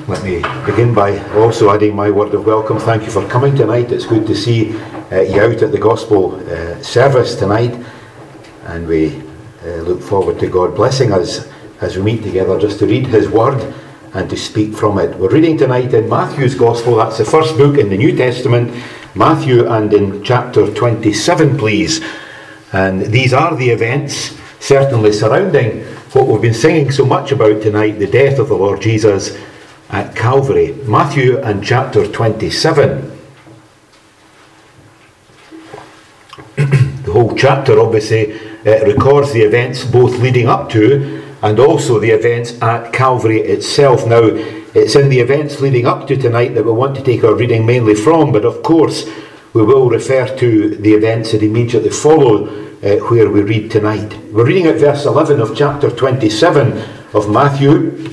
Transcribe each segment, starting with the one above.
Let me begin by also adding my word of welcome. Thank you for coming tonight. It's good to see you out at the gospel service tonight, and we look forward to God blessing us as we meet together just to read His word and to speak from it. We're reading tonight in Matthew's gospel. That's the first book in the New Testament, Matthew, and in chapter 27, please. And these are the events certainly surrounding what we've been singing so much about tonight, the death of the Lord Jesus at Calvary. Matthew and chapter 27. The whole chapter obviously records the events both leading up to and also the events at Calvary itself. Now, it's in the events leading up to tonight that we want to take our reading mainly from, but of course we will refer to the events that immediately follow where we read tonight. We're reading at verse 11 of chapter 27 of Matthew.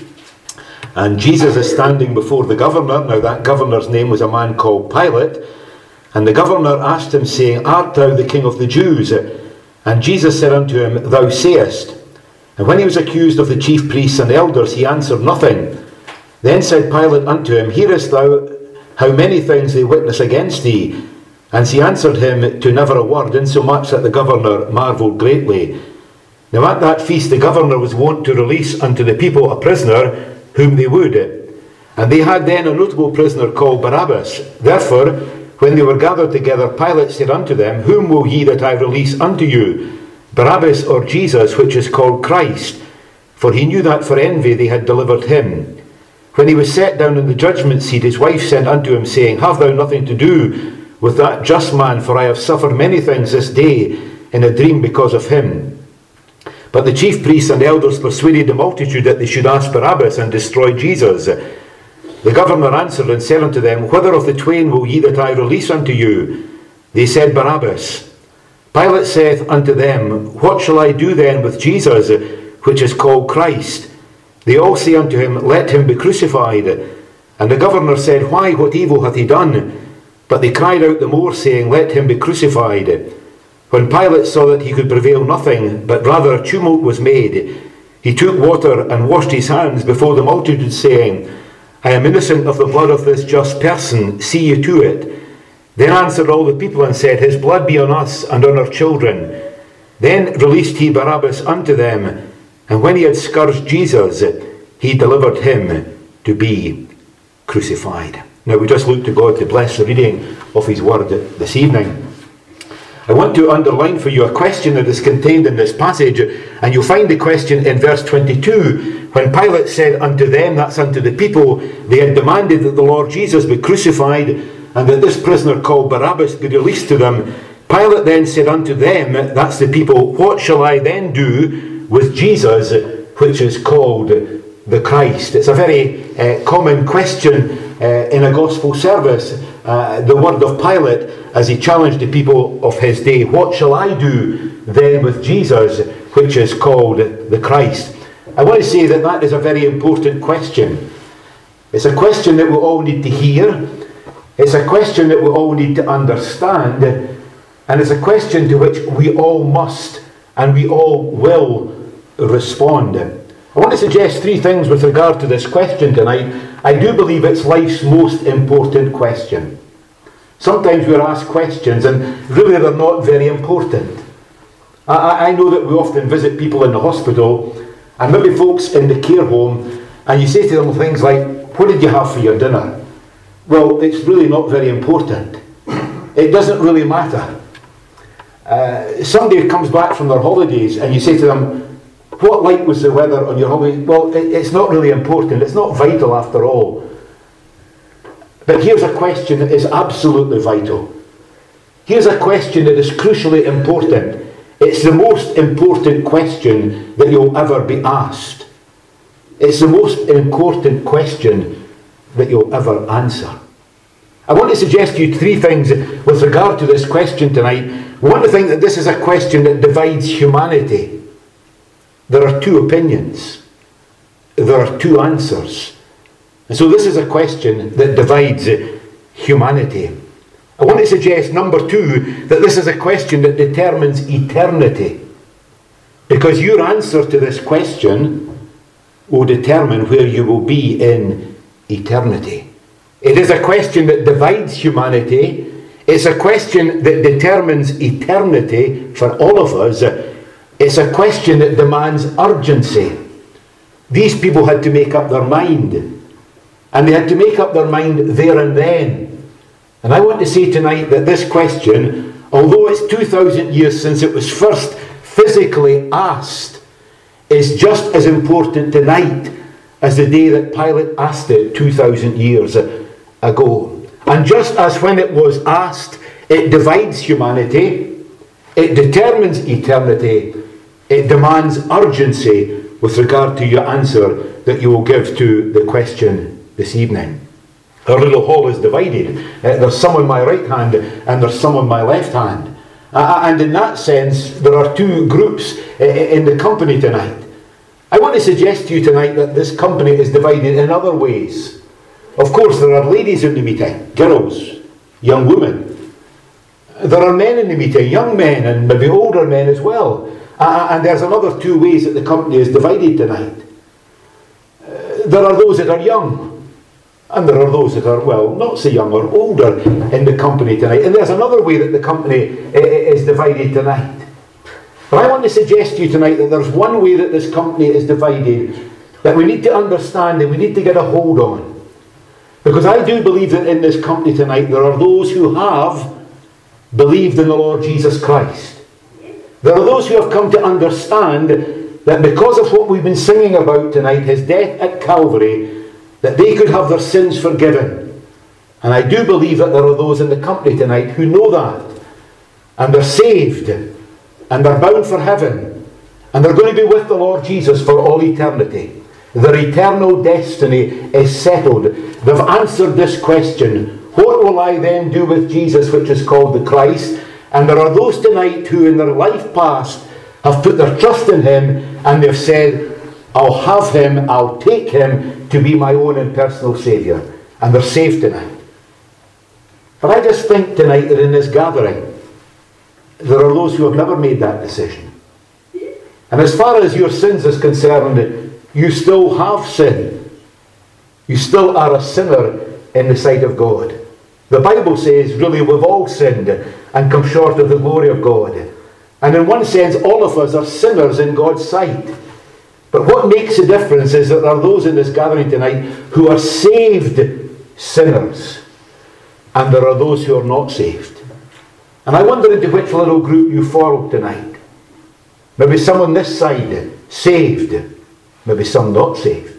And Jesus is standing before the governor. Now that governor's name was a man called Pilate. And the governor asked him, saying, Art thou the King of the Jews? And Jesus said unto him, Thou sayest. And when he was accused of the chief priests and elders, he answered nothing. Then said Pilate unto him, Hearest thou how many things they witness against thee? And he answered him to never a word, insomuch that the governor marvelled greatly. Now at that feast the governor was wont to release unto the people a prisoner whom they would. And they had then a notable prisoner called Barabbas. Therefore, when they were gathered together, Pilate said unto them, Whom will ye that I release unto you, Barabbas or Jesus, which is called Christ? For he knew that for envy they had delivered him. When he was set down in the judgment seat, his wife sent unto him, saying, Have thou nothing to do with that just man, for I have suffered many things this day in a dream because of him. But the chief priests and elders persuaded the multitude that they should ask Barabbas and destroy Jesus. The governor answered and said unto them, Whether of the twain will ye that I release unto you? They said, Barabbas. Pilate saith unto them, What shall I do then with Jesus, which is called Christ? They all say unto him, Let him be crucified. And the governor said, Why, what evil hath he done? But they cried out the more, saying, Let him be crucified. When Pilate saw that he could prevail nothing, but rather a tumult was made, he took water and washed his hands before the multitude, saying, I am innocent of the blood of this just person, see ye to it. Then answered all the people and said, His blood be on us and on our children. Then released he Barabbas unto them, and when he had scourged Jesus, he delivered him to be crucified. Now we just look to God to bless the reading of his word this evening. I want to underline for you a question that is contained in this passage, and you'll find the question in verse 22. When Pilate said unto them, that's unto the people, they had demanded that the Lord Jesus be crucified and that this prisoner called Barabbas be released to them. Pilate then said unto them, that's the people, What shall I then do with Jesus, which is called the Christ? It's a very common question in a gospel service, the word of Pilate as he challenged the people of his day. What shall I do then with Jesus, which is called the Christ? I want to say that that is a very important question. It's a question that we all need to hear. It's a question that we all need to understand. And it's a question to which we all must and we all will respond. I want to suggest three things with regard to this question tonight. I do believe it's life's most important question. Sometimes we're asked questions and really they're not very important. I know that we often visit people in the hospital and maybe folks in the care home, and you say to them things like, What did you have for your dinner? Well, it's really not very important. It doesn't really matter. Somebody comes back from their holidays and you say to them, What like was the weather on your holiday? Well, it's not really important. It's not vital after all. But here's a question that is absolutely vital. Here's a question that is crucially important. It's the most important question that you'll ever be asked. It's the most important question that you'll ever answer. I want to suggest to you three things with regard to this question tonight. We want to think that this is a question that divides humanity. There are two opinions. There are two answers. And so this is a question that divides humanity. I want to suggest, number two, that this is a question that determines eternity. Because your answer to this question will determine where you will be in eternity. It is a question that divides humanity. It's a question that determines eternity for all of us. It's a question that demands urgency. These people had to make up their mind. And they had to make up their mind there and then. And I want to say tonight that this question, although it's 2,000 years since it was first physically asked, is just as important tonight as the day that Pilate asked it 2,000 years ago. And just as when it was asked, it divides humanity, it determines eternity, it demands urgency with regard to your answer that you will give to the question this evening. Our little hall is divided. There's some on my right hand and there's some on my left hand. And in that sense, there are two groups in the company tonight. I want to suggest to you tonight that this company is divided in other ways. Of course, there are ladies in the meeting, girls, young women. There are men in the meeting, young men and maybe older men as well. And there's another two ways that the company is divided tonight. There are those that are young. And there are those that are, well, not so young or older in the company tonight. And there's another way that the company is divided tonight. But I want to suggest to you tonight that there's one way that this company is divided that we need to understand and we need to get a hold on. Because I do believe that in this company tonight there are those who have believed in the Lord Jesus Christ. There are those who have come to understand that because of what we've been singing about tonight, his death at Calvary, that they could have their sins forgiven. And I do believe that there are those in the company tonight who know that. And they're saved. And they're bound for heaven. And they're going to be with the Lord Jesus for all eternity. Their eternal destiny is settled. They've answered this question. What will I then do with Jesus, which is called the Christ? And there are those tonight who in their life past have put their trust in him and they've said, I'll have him, I'll take him to be my own and personal Saviour. And they're saved tonight. But I just think tonight that in this gathering, there are those who have never made that decision. And as far as your sins is concerned, you still have sin. You still are a sinner in the sight of God. The Bible says, really, we've all sinned and come short of the glory of God. And in one sense, all of us are sinners in God's sight. But what makes a difference is that there are those in this gathering tonight who are saved sinners. And there are those who are not saved. And I wonder into which little group you fall tonight. Maybe some on this side, saved. Maybe some not saved.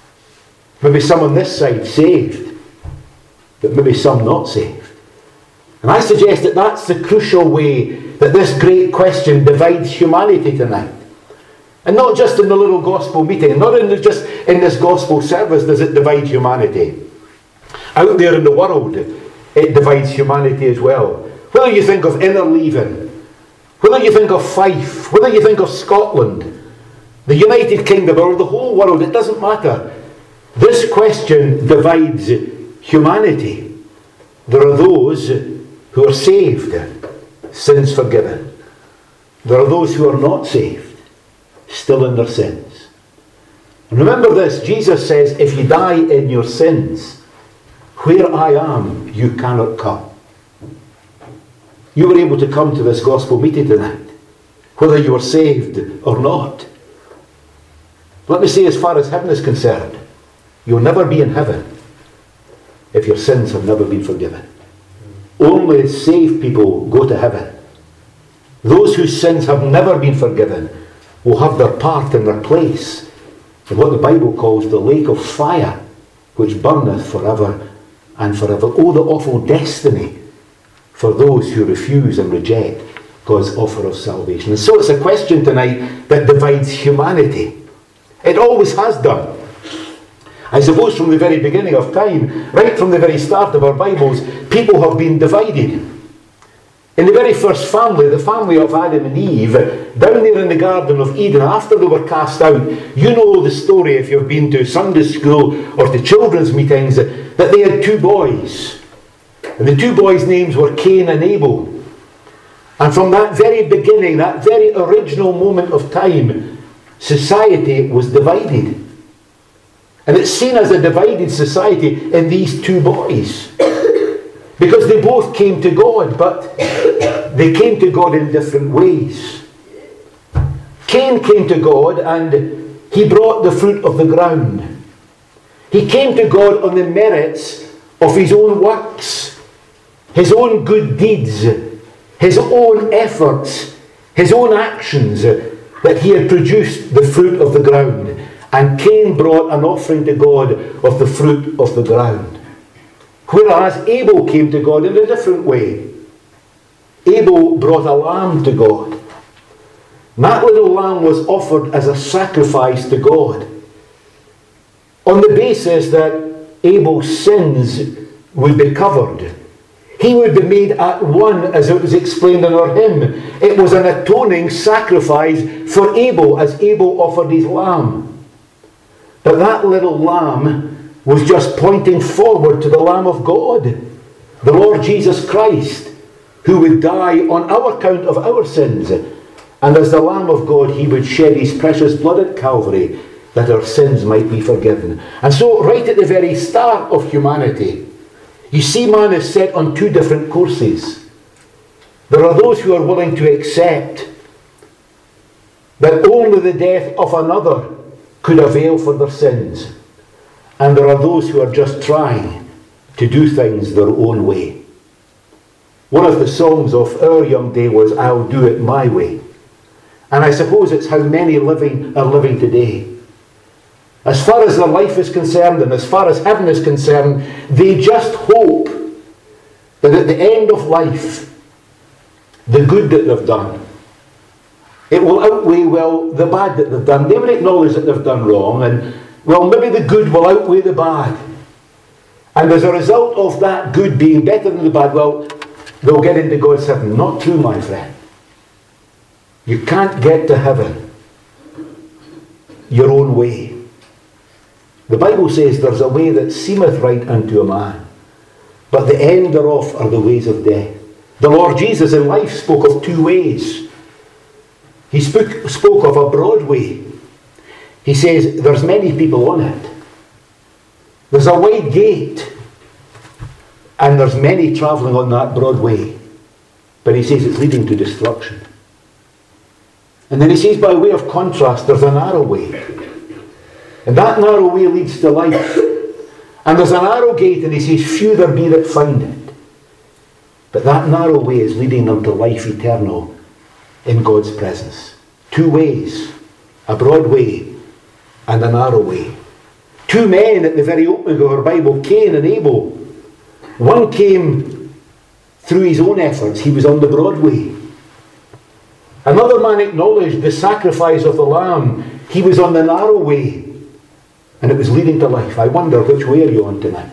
Maybe some on this side, saved. But maybe some not saved. And I suggest that that's the crucial way that this great question divides humanity tonight. And not just in the little gospel meeting, not just in this gospel service does it divide humanity. Out there in the world, it divides humanity as well. Whether you think of Innerleithen, whether you think of Fife, whether you think of Scotland, the United Kingdom, or the whole world, it doesn't matter. This question divides humanity. There are those who are saved, sins forgiven. There are those who are not saved, still in their sins. And remember this, Jesus says, if you die in your sins, where I am, you cannot come. You were able to come to this gospel meeting tonight, whether you were saved or not. Let me say, as far as heaven is concerned, you'll never be in heaven if your sins have never been forgiven. Only saved people go to heaven. Those whose sins have never been forgiven will have their part and their place in what the Bible calls the lake of fire, which burneth forever and forever. Oh, the awful destiny for those who refuse and reject God's offer of salvation. And so it's a question tonight that divides humanity. It always has done. I suppose from the very beginning of time, right from the very start of our Bibles, people have been divided. In the very first family, the family of Adam and Eve, down there in the Garden of Eden, after they were cast out, you know the story if you've been to Sunday school or to children's meetings, that they had two boys. And the two boys' names were Cain and Abel. And from that very beginning, that very original moment of time, society was divided. And it's seen as a divided society in these two boys. Because they both came to God, but they came to God in different ways. Cain came to God and he brought the fruit of the ground. He came to God on the merits of his own works, his own good deeds, his own efforts, his own actions, that he had produced the fruit of the ground. And Cain brought an offering to God of the fruit of the ground. Whereas Abel came to God in a different way. Abel brought a lamb to God. And that little lamb was offered as a sacrifice to God, on the basis that Abel's sins would be covered. He would be made at one, as it was explained in our hymn. It was an atoning sacrifice for Abel, as Abel offered his lamb. But that little lamb was just pointing forward to the Lamb of God, the Lord Jesus Christ, who would die on our account of our sins. And as the Lamb of God, he would shed his precious blood at Calvary, that our sins might be forgiven. And so, right at the very start of humanity, you see man is set on two different courses. There are those who are willing to accept that only the death of another could avail for their sins. And there are those who are just trying to do things their own way. One of the songs of our young day was, "I'll do it my way." And I suppose it's how many are living today. As far as their life is concerned and as far as heaven is concerned, they just hope that at the end of life, the good that they've done, it will outweigh, well, the bad that they've done. They will acknowledge that they've done wrong, and, well, maybe the good will outweigh the bad. And as a result of that good being better than the bad, well, they'll get into God's heaven. Not true, my friend. You can't get to heaven your own way. The Bible says there's a way that seemeth right unto a man, but the end thereof are the ways of death. The Lord Jesus in life spoke of two ways. He spoke of a broad way. He says there's many people on it. There's a wide gate, and there's many travelling on that broad way. But he says it's leading to destruction. And then he says, by way of contrast, there's a narrow way. And that narrow way leads to life. And there's a narrow gate, and he says, few there be that find it. But that narrow way is leading them to life eternal in God's presence. Two ways. A broad way and a narrow way. Two men at the very opening of our Bible, Cain and Abel. One came through his own efforts. He was on the broad way. Another man acknowledged the sacrifice of the lamb. He was on the narrow way. And it was leading to life. I wonder, which way are you on tonight?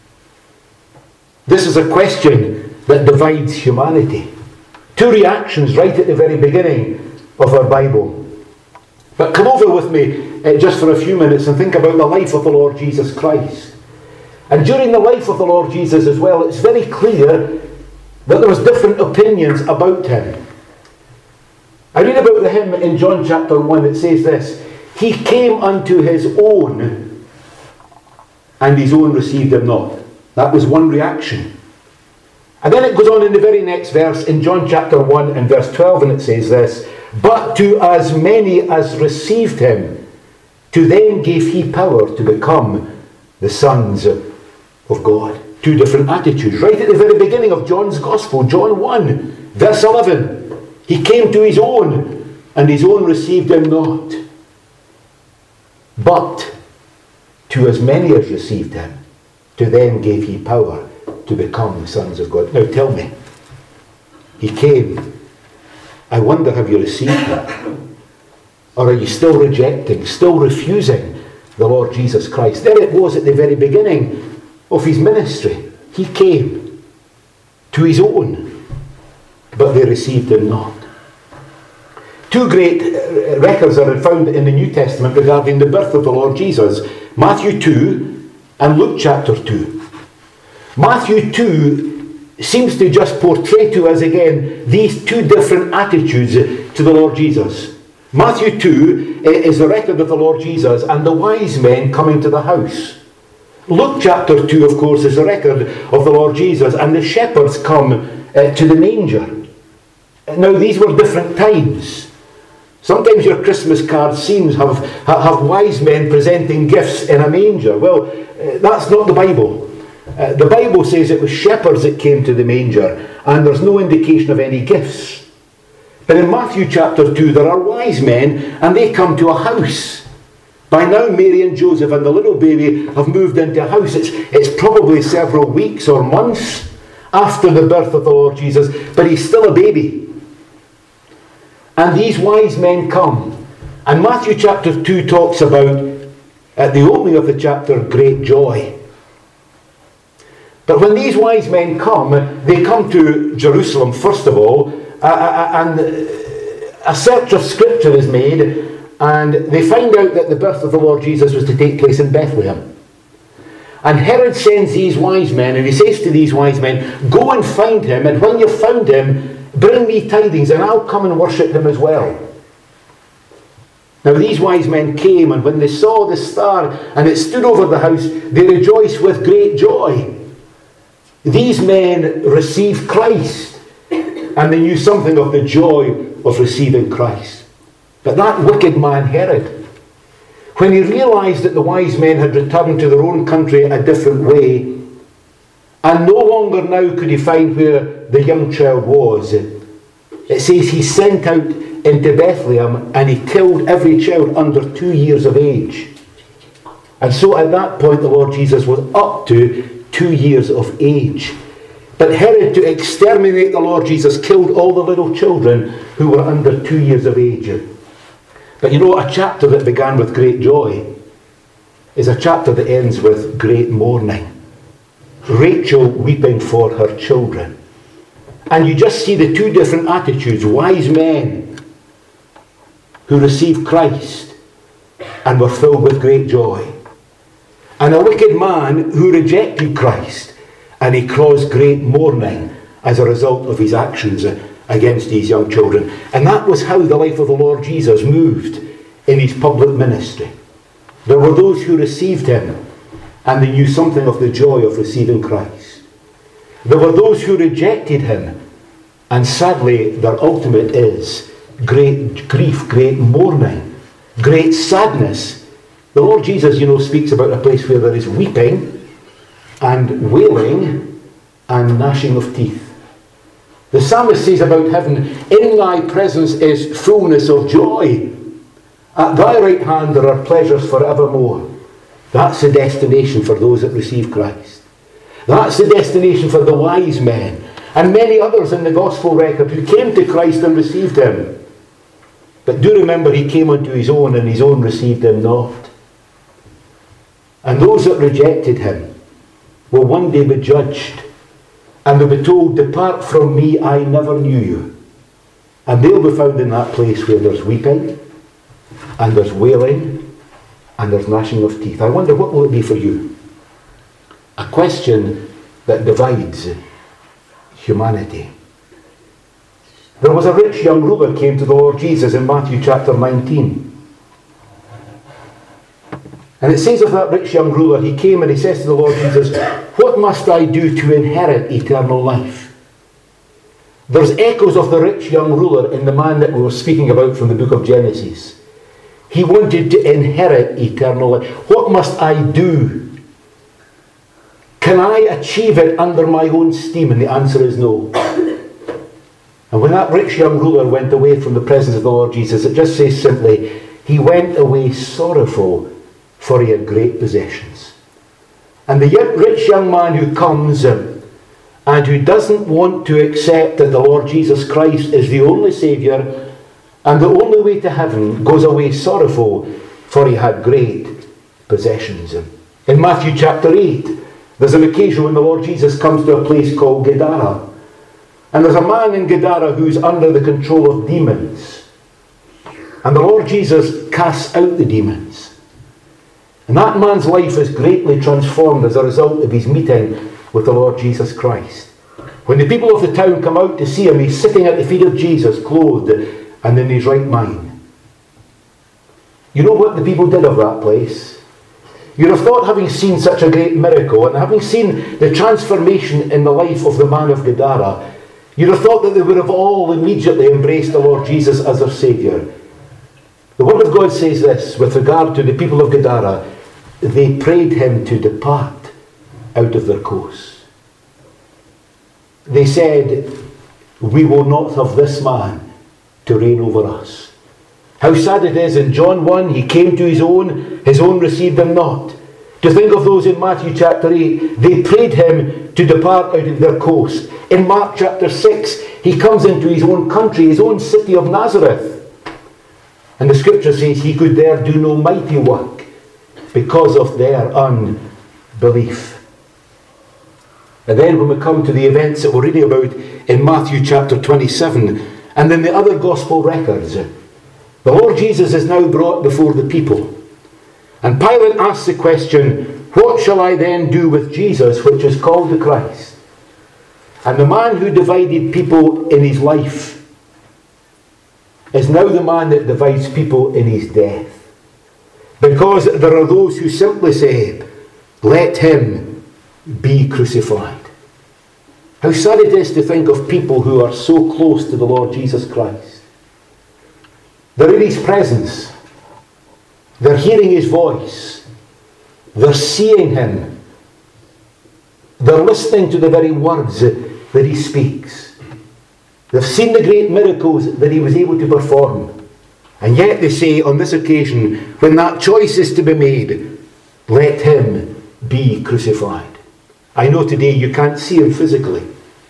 This is a question that divides humanity. Two reactions right at the very beginning of our Bible. But come over with me just for a few minutes and think about the life of the Lord Jesus Christ. And during the life of the Lord Jesus as well, it's very clear that there was different opinions about him. I read about the hymn in John chapter 1. It says this: He came unto his own, and his own received him not. That was one reaction. And then it goes on in the very next verse in John chapter 1 and verse 12, and it says this: But to as many as received him, to them gave he power to become the sons of God. Two different attitudes. Right at the very beginning of John's Gospel, John 1, verse 11. He came to his own, and his own received him not. But to as many as received him, to them gave he power to become the sons of God. Now tell me, he came. I wonder, have you received him? Or are you still rejecting, still refusing the Lord Jesus Christ? There it was at the very beginning of his ministry. He came to his own, but they received him not. Two great records are found in the New Testament regarding the birth of the Lord Jesus. Matthew 2 and Luke chapter 2. Matthew 2 seems to just portray to us again these two different attitudes to the Lord Jesus. Matthew 2 is the record of the Lord Jesus and the wise men coming to the house. Luke chapter 2, of course, is the record of the Lord Jesus and the shepherds come to the manger. Now, these were different times. Sometimes your Christmas card scenes have wise men presenting gifts in a manger. Well, that's not the Bible. The Bible says it was shepherds that came to the manger, and there's no indication of any gifts. But in Matthew chapter 2, there are wise men, and they come to a house. By now, Mary and Joseph and the little baby have moved into a house. It's probably several weeks or months after the birth of the Lord Jesus, but he's still a baby. And these wise men come. And Matthew chapter 2 talks about, at the opening of the chapter, great joy. But when these wise men come, they come to Jerusalem, first of all, and a search of scripture is made, and they find out that the birth of the Lord Jesus was to take place in Bethlehem. And Herod sends these wise men, and he says to these wise men, go and find him, and when you've found him, bring me tidings, and I'll come and worship him as well. Now these wise men came, and when they saw the star, and it stood over the house, they rejoiced with great joy. These men received Christ, and they knew something of the joy of receiving Christ. But that wicked man Herod, when he realised that the wise men had returned to their own country a different way, and no longer now could he find where the young child was, it says he sent out into Bethlehem and he killed every child under 2 years of age. And so at that point the Lord Jesus was up to 2 years of age. But Herod, to exterminate the Lord Jesus, killed all the little children who were under 2 years of age. But you know, a chapter that began with great joy is a chapter that ends with great mourning. Rachel weeping for her children. And you just see the two different attitudes. Wise men who received Christ and were filled with great joy. And a wicked man who rejected Christ, and he caused great mourning as a result of his actions against these young children. And that was how the life of the Lord Jesus moved in his public ministry. There were those who received him, and they knew something of the joy of receiving Christ. There were those who rejected him, and sadly their ultimate is great grief, great mourning, great sadness. The Lord Jesus, speaks about a place where there is weeping and wailing and gnashing of teeth. The psalmist says about heaven, in thy presence is fullness of joy. At thy right hand there are pleasures forevermore. That's the destination for those that receive Christ. That's the destination for the wise men and many others in the gospel record who came to Christ and received him. But do remember, he came unto his own, and his own received him not. And those that rejected him will one day be judged, and they'll be told, depart from me, I never knew you. And they'll be found in that place where there's weeping, and there's wailing, and there's gnashing of teeth. I wonder, what will it be for you? A question that divides humanity. There was a rich young ruler came to the Lord Jesus in Matthew chapter 19. And it says of that rich young ruler, he came and he says to the Lord Jesus, what must I do to inherit eternal life? There's echoes of the rich young ruler in the man that we were speaking about from the book of Genesis. He wanted to inherit eternal life. What must I do? Can I achieve it under my own steam? And the answer is no. And when that rich young ruler went away from the presence of the Lord Jesus, it just says simply, he went away sorrowful, for he had great possessions. And the rich young man who comes and who doesn't want to accept that the Lord Jesus Christ is the only Saviour and the only way to heaven goes away sorrowful, for he had great possessions. In Matthew chapter 8, there's an occasion when the Lord Jesus comes to a place called Gadara. And there's a man in Gadara who's under the control of demons. And the Lord Jesus casts out the demons. And that man's life is greatly transformed as a result of his meeting with the Lord Jesus Christ. When the people of the town come out to see him, he's sitting at the feet of Jesus, clothed and in his right mind. You know what the people did of that place? You'd have thought, having seen such a great miracle and having seen the transformation in the life of the man of Gadara, you'd have thought that they would have all immediately embraced the Lord Jesus as their Saviour. The Word of God says this with regard to the people of Gadara: they prayed him to depart out of their course. They said, we will not have this man to reign over us. How sad it is, in John 1, he came to his own received him not. To think of those in Matthew chapter 8, they prayed him to depart out of their course. In Mark chapter 6, he comes into his own country, his own city of Nazareth. And the scripture says he could there do no mighty work because of their unbelief. And then when we come to the events that we're reading about in Matthew chapter 27, and in the other gospel records, the Lord Jesus is now brought before the people. And Pilate asks the question, what shall I then do with Jesus, which is called the Christ? And the man who divided people in his life is now the man that divides people in his death. Because there are those who simply say, let him be crucified. How sad it is to think of people who are so close to the Lord Jesus Christ. They're in his presence. They're hearing his voice. They're seeing him. They're listening to the very words that he speaks. They've seen the great miracles that he was able to perform. And yet they say on this occasion, when that choice is to be made, let him be crucified. I know today you can't see him physically.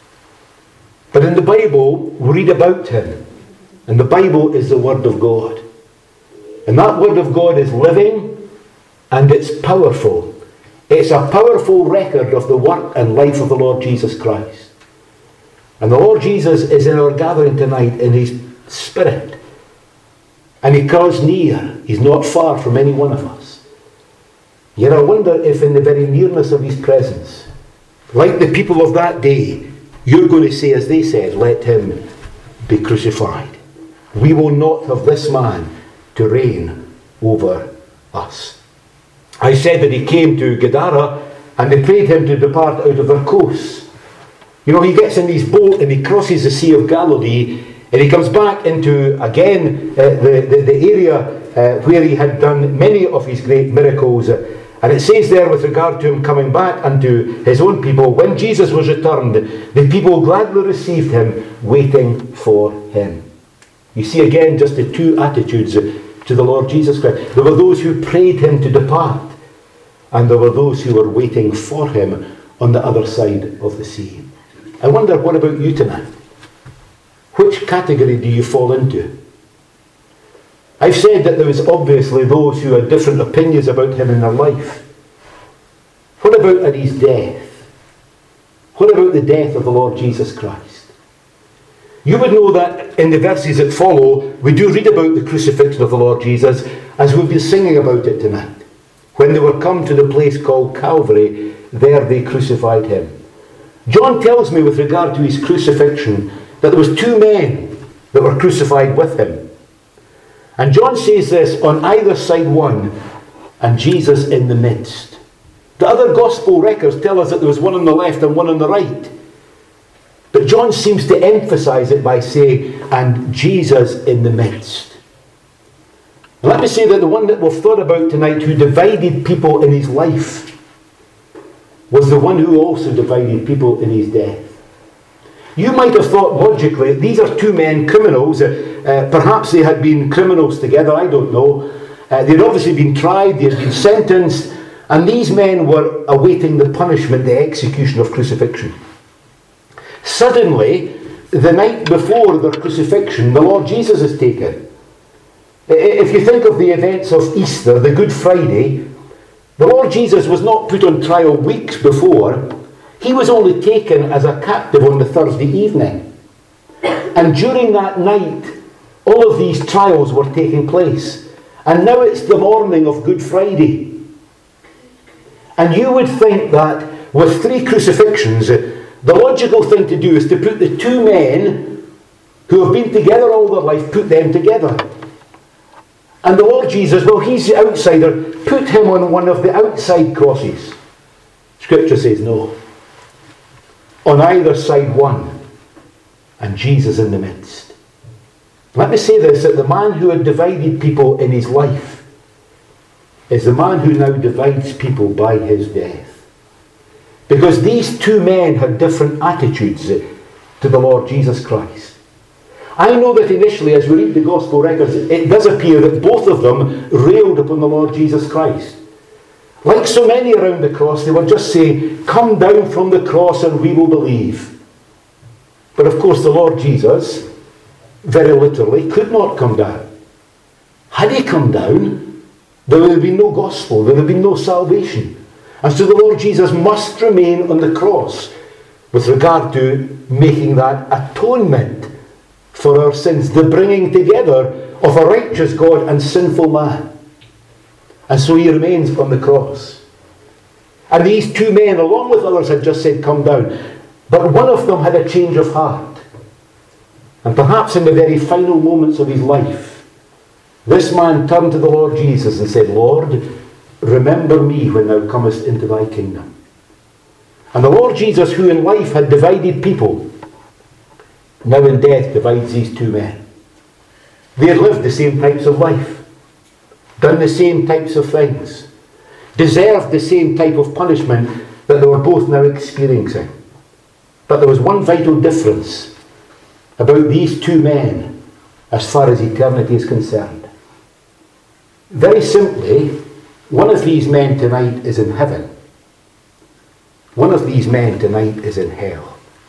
But in the Bible, we read about him. And the Bible is the Word of God. And that Word of God is living and it's powerful. It's a powerful record of the work and life of the Lord Jesus Christ. And the Lord Jesus is in our gathering tonight in his spirit. And he draws near. He's not far from any one of us. Yet I wonder if in the very nearness of his presence, like the people of that day, you're going to say, as they said, let him be crucified. We will not have this man to reign over us. I said that he came to Gadara and they prayed him to depart out of their course. You know, he gets in his boat and he crosses the Sea of Galilee and he comes back into, again, the area where he had done many of his great miracles. And it says there with regard to him coming back unto his own people, when Jesus was returned, the people gladly received him, waiting for him. You see again just the two attitudes to the Lord Jesus Christ. There were those who prayed him to depart, and there were those who were waiting for him on the other side of the sea. I wonder, what about you tonight? Which category do you fall into? I've said that there was obviously those who had different opinions about him in their life. What about at his death? What about the death of the Lord Jesus Christ? You would know that in the verses that follow, we do read about the crucifixion of the Lord Jesus, as we've been singing about it tonight. When they were come to the place called Calvary, there they crucified him. John tells me with regard to his crucifixion that there was two men that were crucified with him. And John says this, on either side one, and Jesus in the midst. The other gospel records tell us that there was one on the left and one on the right. But John seems to emphasize it by saying, and Jesus in the midst. And let me say that the one that we've thought about tonight, who divided people in his life, was the one who also divided people in his death. You might have thought logically, these are two men, criminals. Perhaps they had been criminals together, I don't know. They'd obviously been tried, they'd been sentenced, and these men were awaiting the punishment, the execution of crucifixion. Suddenly, the night before their crucifixion, the Lord Jesus is taken. If you think of the events of Easter, the Good Friday, the Lord Jesus was not put on trial weeks before. He was only taken as a captive on the Thursday evening. And during that night, all of these trials were taking place. And now it's the morning of Good Friday. And you would think that with 3 crucifixions, the logical thing to do is to put the two men who have been together all their life, put them together. And the Lord Jesus, well, he's the outsider, put him on one of the outside crosses. Scripture says no. On either side one, and Jesus in the midst. Let me say this, that the man who had divided people in his life is the man who now divides people by his death. Because these two men had different attitudes to the Lord Jesus Christ. I know that initially, as we read the Gospel records, it does appear that both of them railed upon the Lord Jesus Christ. Like so many around the cross, they would just say, "Come down from the cross and we will believe." But of course the Lord Jesus, very literally, could not come down. Had he come down, there would have been no gospel, there would have been no salvation. And so the Lord Jesus must remain on the cross with regard to making that atonement for our sins, the bringing together of a righteous God and sinful man. And so he remains on the cross. And these two men, along with others, had just said, "Come down." But one of them had a change of heart. And perhaps in the very final moments of his life, this man turned to the Lord Jesus and said, "Lord, remember me when thou comest into thy kingdom." And the Lord Jesus, who in life had divided people, now in death divides these two men. They had lived the same types of life, done the same types of things, deserved the same type of punishment that they were both now experiencing. But there was one vital difference about these two men as far as eternity is concerned. Very simply, one of these men tonight is in heaven. One of these men tonight is in hell.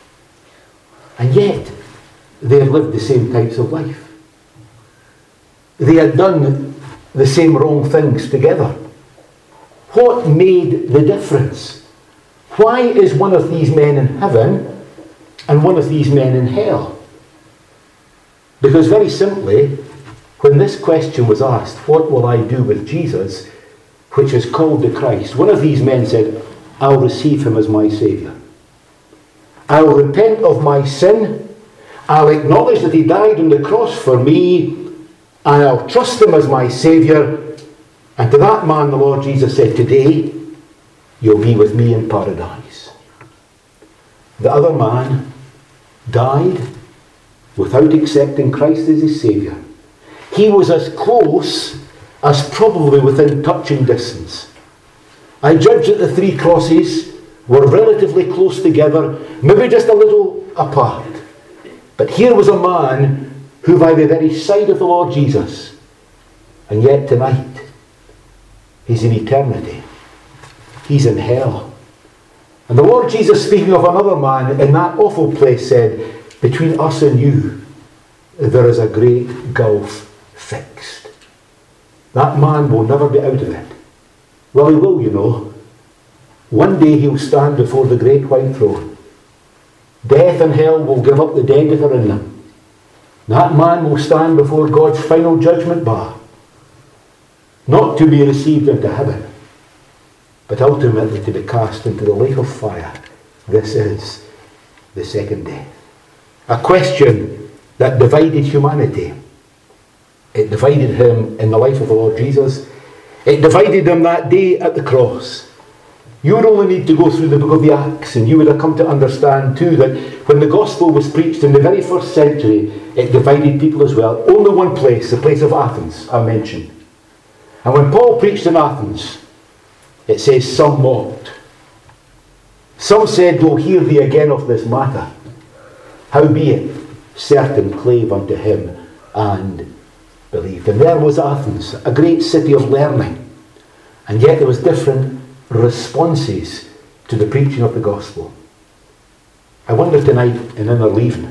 And yet, they had lived the same types of life. They had done the same wrong things together. What made the difference? Why is one of these men in heaven and one of these men in hell? Because very simply, when this question was asked, "What will I do with Jesus?" which is called the Christ, one of these men said, "I'll receive him as my Saviour. I'll repent of my sin. I'll acknowledge that he died on the cross for me, and I'll trust him as my Saviour." And to that man the Lord Jesus said, "Today you'll be with me in paradise." The other man died without accepting Christ as his Saviour. He was as close as probably within touching distance. I judge that the three crosses were relatively close together, maybe just a little apart. But here was a man who by the very side of the Lord Jesus, and yet tonight, he's in eternity. He's in hell. And the Lord Jesus, speaking of another man in that awful place, said, "Between us and you, there is a great gulf fixed." That man will never be out of it. Well, he will, you know. One day he'll stand before the great white throne. Death and hell will give up the dead that are in them. That man will stand before God's final judgment bar, not to be received into heaven, but ultimately to be cast into the lake of fire. This is the second death. A question that divided humanity. It divided him in the life of the Lord Jesus. It divided him that day at the cross. You would only need to go through the book of the Acts, and you would have come to understand too that when the gospel was preached in the very first century, it divided people as well. Only one place, the place of Athens, I mentioned. And when Paul preached in Athens, it says some mocked. Some said, "We'll hear thee again of this matter." Howbeit, certain clave unto him and believed. And there was Athens, a great city of learning. And yet there was different responses to the preaching of the gospel. I wonder tonight in inner leaving,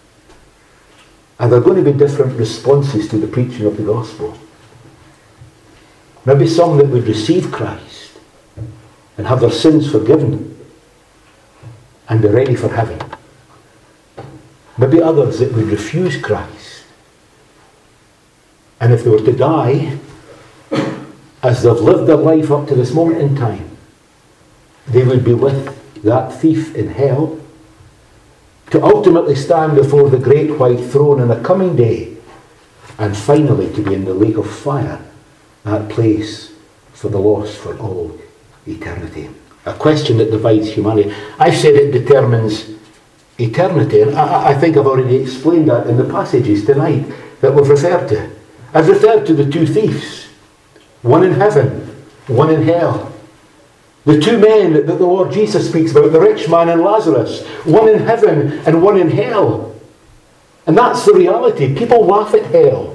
are there going to be different responses to the preaching of the gospel? Maybe some that would receive Christ and have their sins forgiven and be ready for heaven. Maybe others that would refuse Christ, and if they were to die as they've lived their life up to this moment in time, they would be with that thief in hell, to ultimately stand before the great white throne in a coming day and finally to be in the lake of fire, that place for the lost for all eternity. A question that divides humanity. I've said it determines eternity, and I think I've already explained that in the passages tonight that we've referred to. I've referred to the two thieves, one in heaven, one in hell. The two men that the Lord Jesus speaks about, the rich man and Lazarus, one in heaven and one in hell. And that's the reality. People laugh at hell.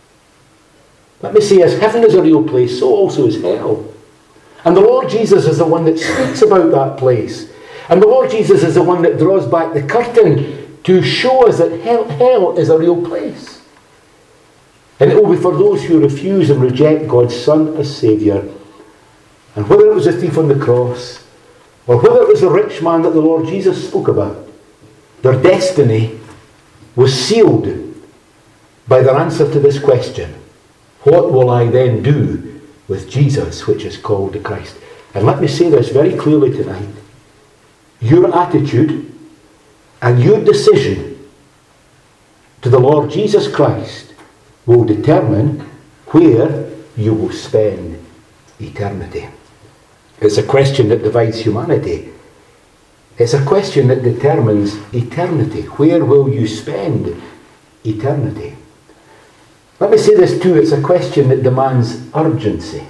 Let me say, as heaven is a real place, so also is hell. And the Lord Jesus is the one that speaks about that place. And the Lord Jesus is the one that draws back the curtain to show us that hell is a real place. And it will be for those who refuse and reject God's Son as Saviour. And whether it was the thief on the cross, or whether it was the rich man that the Lord Jesus spoke about, their destiny was sealed by their answer to this question: what will I then do with Jesus, which is called the Christ? And let me say this very clearly tonight. Your attitude and your decision to the Lord Jesus Christ will determine where you will spend eternity. It's a question that divides humanity. It's a question that determines eternity. Where will you spend eternity? Let me say this too, it's a question that demands urgency.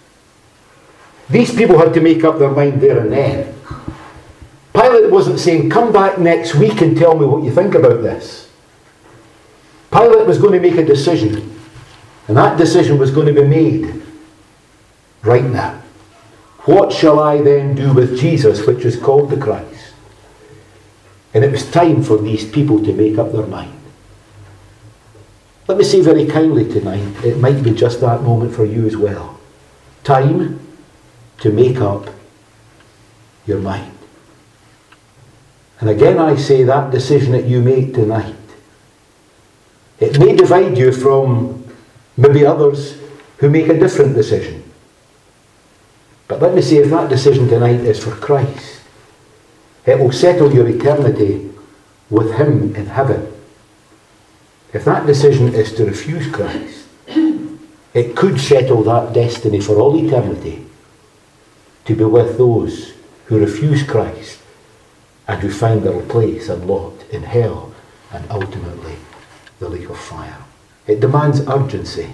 These people had to make up their mind there and then. Pilate wasn't saying, come back next week and tell me what you think about this. Pilate was going to make a decision, and that decision was going to be made right now. What shall I then do with Jesus, which is called the Christ? And it was time for these people to make up their mind. Let me say very kindly tonight, it might be just that moment for you as well. Time to make up your mind. And again I say, that decision that you make tonight, it may divide you from maybe others who make a different decision. But let me say, if that decision tonight is for Christ, it will settle your eternity with Him in heaven. If that decision is to refuse Christ, it could settle that destiny for all eternity to be with those who refuse Christ and who find their place unlocked in hell and ultimately the lake of fire. It demands urgency.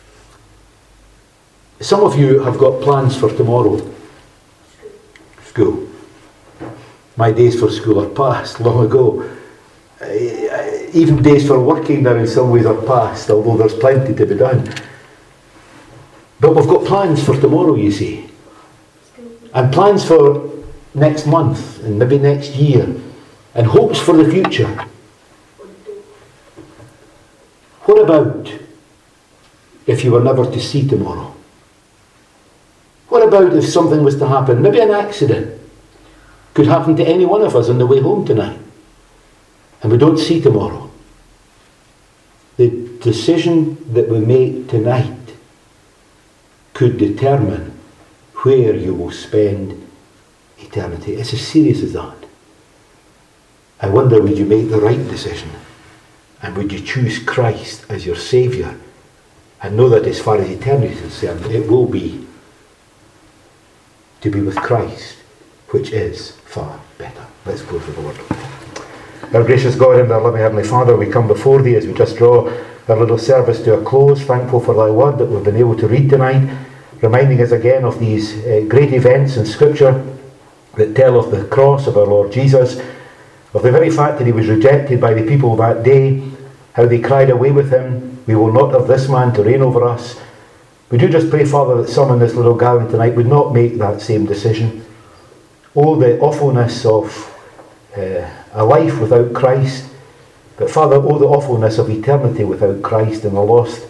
Some of you have got plans for tomorrow. School. My days for school are past long ago. Even days for working now in some ways are past, although there's plenty to be done. But we've got plans for tomorrow, you see. And plans for next month and maybe next year. And hopes for the future. What about if you were never to see tomorrow? What about if something was to happen? Maybe an accident could happen to any one of us on the way home tonight, and we don't see tomorrow. The decision that we make tonight could determine where you will spend eternity. It's as serious as that. I wonder, would you make the right decision? And would you choose Christ as your Saviour? And know that as far as eternity is concerned, it will be to be with Christ, which is far better. Let's go for the word. Our gracious God and our loving Heavenly Father, we come before Thee as we just draw our little service to a close, thankful for Thy word that we've been able to read tonight, reminding us again of these great events in Scripture that tell of the cross of our Lord Jesus, of the very fact that He was rejected by the people that day, how they cried away with Him, we will not have this man to reign over us. We do just pray, Father, that some in this little gathering tonight would not make that same decision. Oh, the awfulness of a life without Christ. But Father, oh, the awfulness of eternity without Christ in a lost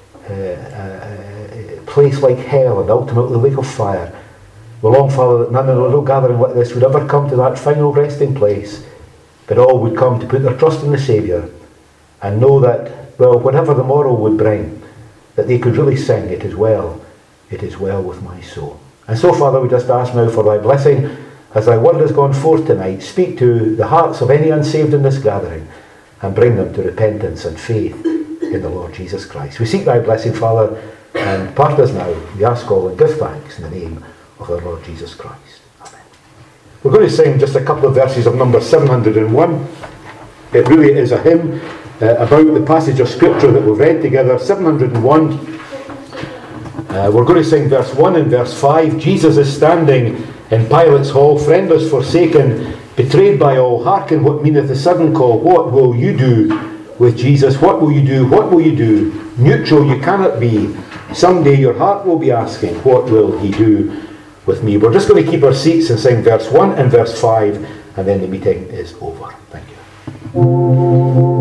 place like hell and ultimately the lake of fire. We long, Father, that none in a little gathering like this would ever come to that final resting place, but all would come to put their trust in the Saviour and know that, well, whatever the morrow would bring, that they could really sing, it is well with my soul. And so, Father, we just ask now for Thy blessing as Thy word has gone forth tonight. Speak to the hearts of any unsaved in this gathering and bring them to repentance and faith in the Lord Jesus Christ. We seek thy blessing, Father, and part us now. We ask all and give thanks in the name of our Lord Jesus Christ. Amen. We're going to sing just a couple of verses of number 701. It really is a hymn about the passage of Scripture that we've read together, 701. We're going to sing verse 1 and verse 5. Jesus is standing in Pilate's hall, friendless, forsaken, betrayed by all. Hearken what meaneth the sudden call. What will you do with Jesus? What will you do? What will you do? Neutral you cannot be. Someday your heart will be asking, what will he do with me? We're just going to keep our seats and sing verse 1 and verse 5, and then the meeting is over. Thank you.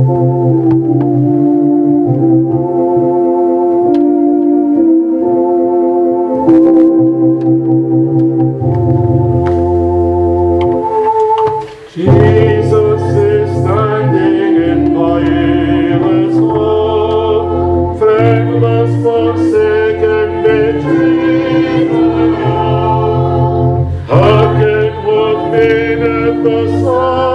Jesus is standing in Pilate's hall, friendless, forsaken, betrayed by all. Hearken what meaneth the song.